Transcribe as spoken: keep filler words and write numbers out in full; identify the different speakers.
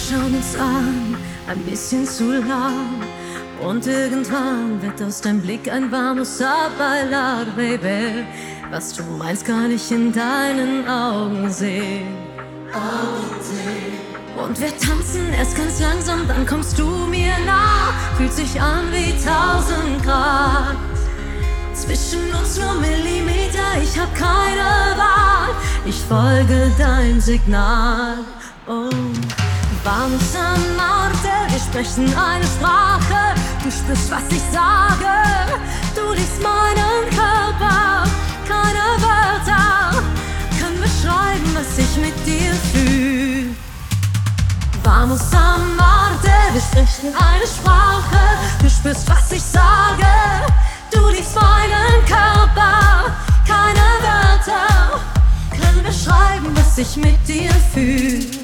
Speaker 1: schauen uns an, ein bisschen zu lang. Und irgendwann wird aus deinem Blick ein warmes Beilag, Baby. Was du meinst, kann ich in deinen Augen sehen. Und wir tanzen erst ganz langsam, dann kommst du mir nah. Fühlt sich an wie tausend Grad. Zwischen uns nur Millimeter, ich hab keine Wahl. Ich folge dein Signal. Oh, vamos a Marte, wir sprechen eine Sprache. Du spürst, was ich sage. Du liebst meinen Körper. Keine Wörter können beschreiben, was ich mit dir fühl. Vamos a Marte, wir sprechen eine Sprache. Du spürst, was ich sage. Du liebst meinen Körper. Keine Wörter können beschreiben, was ich mit dir fühl.